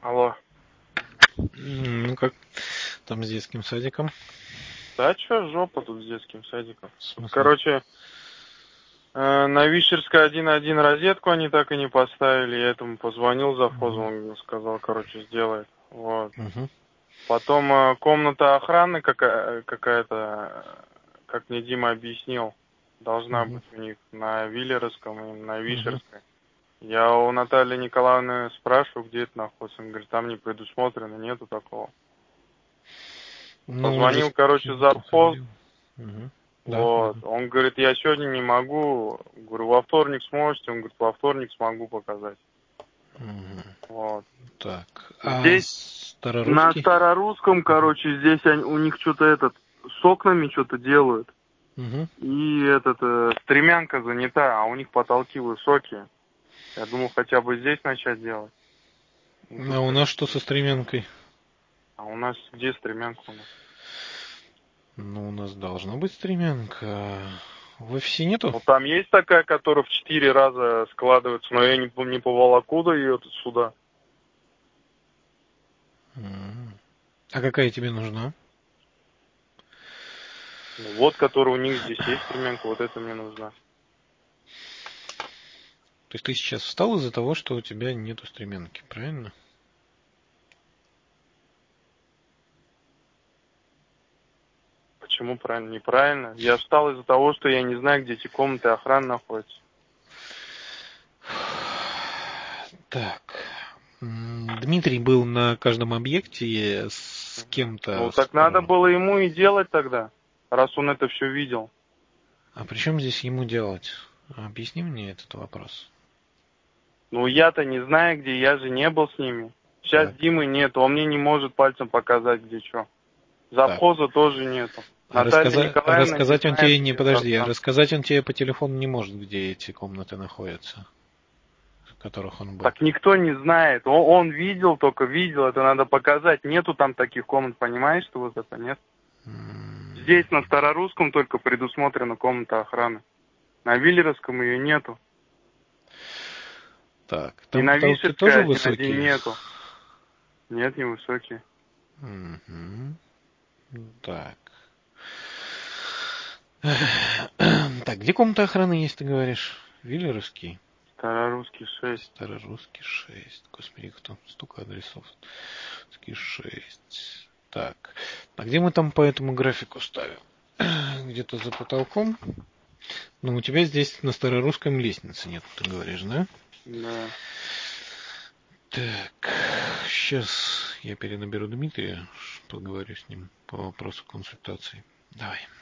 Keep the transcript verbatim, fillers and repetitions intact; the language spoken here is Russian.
Алло. Ну как там с детским садиком? Да чё, жопа тут с детским садиком. В смысле? Короче, э, на Вишерской один один розетку они так и не поставили. Я этому позвонил завхозу, он сказал, короче, сделает. Вот. Угу. Потом э, комната охраны какая- какая-то, как мне Дима объяснил, должна Мгм. быть у них на Виллеровском и на Мгм. Вишерской. Я у Натальи Николаевны спрашиваю, где это находится. Он говорит, там не предусмотрено, нету такого. Ну, он же Позвонил, с короче, кем-то завхоз. говорил. Мгм. Да, Вот. ладно. Он говорит, я сегодня не могу. Говорю, во вторник сможете? Он говорит, во вторник смогу показать. Мгм. Вот. Так, а Здесь на старорусский? старорусском, короче, здесь они, у них что-то этот, с окнами что-то делают. Угу. И этот, э, стремянка занята, а у них потолки высокие. Я думал, хотя бы здесь начать делать. Ну, тут А у как- нас что со стремянкой? А у нас где стремянка у нас? Ну, у нас должна быть стремянка. В офисе нету? Ну, там есть такая, которая в четыре раза складывается, но я не, пом- не поволоку ее тут сюда. М. А какая тебе нужна? Ну, вот, который у них здесь есть стремянка, вот это мне нужна. То есть ты сейчас встал из-за того, что у тебя нету стремянки, правильно? Почему правильно? Неправильно. Я встал из-за того, что я не знаю, где эти комнаты охраны находятся. Так. М, Дмитрий был на каждом объекте с кем-то. Ну, с так надо про- было ему и делать тогда, раз он это все видел. А при чем здесь ему делать? Объясни мне этот вопрос. Ну, я-то не знаю, где, я же не был с ними. Сейчас Так, Димы нет, он мне не может пальцем показать, где что. так. Завхоза тоже нету. А Наталья рассказа- Николаевна не рассказать он знает, тебе не где подожди, а пространство. рассказать он тебе по телефону не может, где эти комнаты находятся, в которых он был. Так никто не знает. Он, он видел, только видел, это надо показать. Нету там таких комнат, понимаешь, что вот это нет? М, Здесь на Старорусском только предусмотрена комната охраны. На Виллеровском ее нету. Так, И там на потолки Вишерской тоже один один высокие? нету. Нет, невысокие. Мгм. Так. Так, где комната охраны есть, ты говоришь? Виллеровский? Старорусский шесть. Старорусский шесть. Господи, их там столько адресов. Старорусский шесть. Так. А где мы там по этому графику ставим? Где-то за потолком? Ну, у тебя здесь на старорусском лестницы нет, ты говоришь, да? Да. Так, сейчас я перенаберу Дмитрия, поговорю с ним по вопросу консультации. Давай.